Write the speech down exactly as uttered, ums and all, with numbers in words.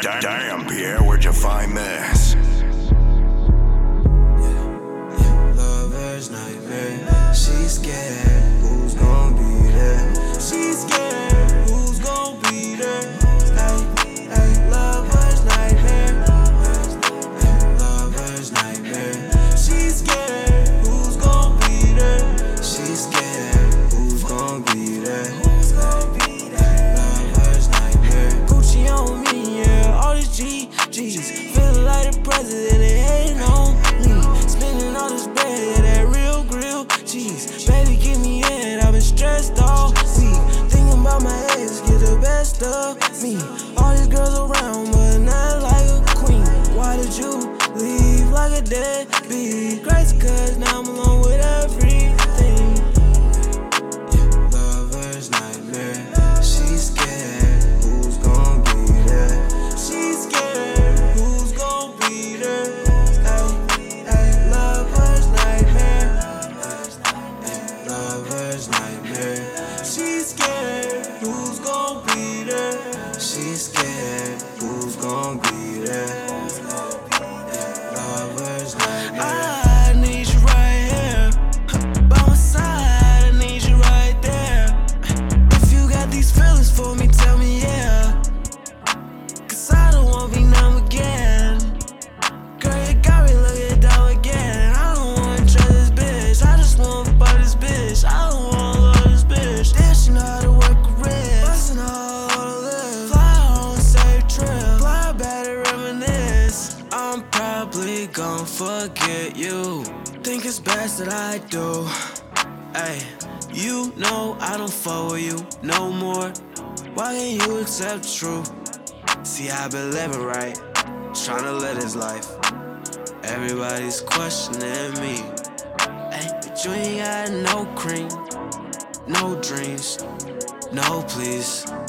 Damn, damn, Pierre, where'd you find this? Lover's nightmare. She's scared. Who's gonna be there? She's scared. Who's gonna be there? Ay, ay, lover's nightmare. Lover's nightmare. She's scared. Who's gonna be there? She's scared. Who's gonna be there? Who's gonna be there? Lover's nightmare. Gucci on me, yeah. All these G G's. Feeling like the president, they hating on me. Spending all this bread, yeah, that real grill cheese. Baby, give me in, I've been stressed all week. Thinking about my ex, get the best of me. All these girls around, but not like a queen. Why did you leave like a deadbeat? Crazy, cause now I'm alone with everything. Yeah, lover's nightmare. She's scared, who's gonna be there? She's scared, who's gonna be there? Ay, ay, lover's nightmare. Lover's nightmare. She's scared, who's gonna be there? She's scared, who's gonna be there? Lover's nightmare. I need you right here, by my side. I need you right there. If you got these feelings for me, tell me yeah. Cause I don't wanna be numb again. Girl, you got me looking down again. I don't wanna trust this bitch. I just wanna fuck this bitch. I don't wanna love this bitch. Then she know how to work a rib. Bustin' all over the lip. Fly on safe trip. Fly back to reminisce. I'm probably gon' forget you. Think it's best that I do. Ay, you know I don't fuck with you no more. Why can't you accept the truth? See, I've been living right, tryna live this life. Everybody's questioning me. Ay, but you ain't got no cream, no dreams, no please.